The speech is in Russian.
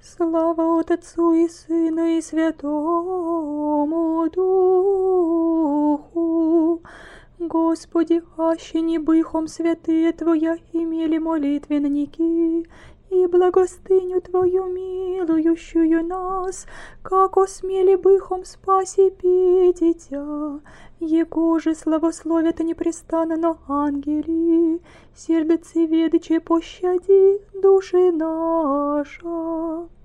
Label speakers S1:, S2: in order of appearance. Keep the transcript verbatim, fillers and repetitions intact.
S1: Слава от Отцу и Сыну и Святому Духу. Господи, аще не быхом святые Твоя имели молитвенники, и благостыню Твою милующую нас, как осмели быхом спаси пить Тя, Его же славословят непрестанно ангели, сердце ведче пощади души наша.